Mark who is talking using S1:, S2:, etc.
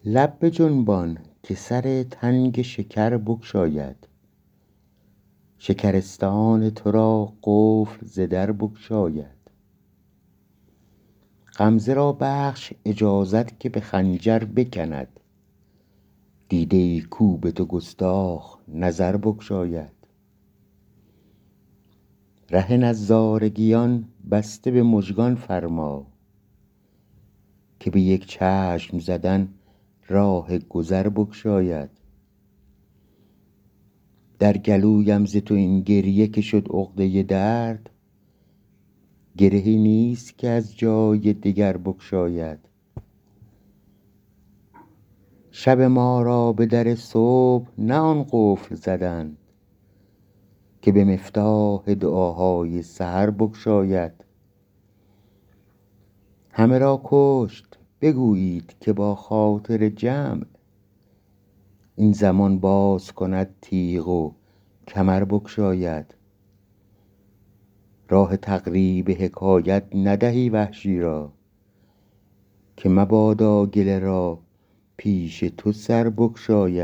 S1: لب بجنبان که سر تنگ شکر بگشاید، شکرستان تو را قفل ز در بگشاید. غمزه را بخش اجازت که به خنجر بکند، دیده ای کو به تو گستاخ نظر بگشاید. ره نظارگیان بسته به مژگان فرما، که به یک چشم زدن راه گذر بگشاید. در گلویم ز تو این گریه که شد عقده درد، گرهی نیست که از جای دگر بگشاید. شب ما را به در صبح نه آن قفل زدند، که به مفتاح دعاهای سحر بگشاید. همه را کشت بگویید که با خاطر جمع، این زمان باز کند تیغ و کمر بگشاید. راه تقریب حکایت ندهی وحشی را، که مبادا گله را پیش تو سر بگشاید.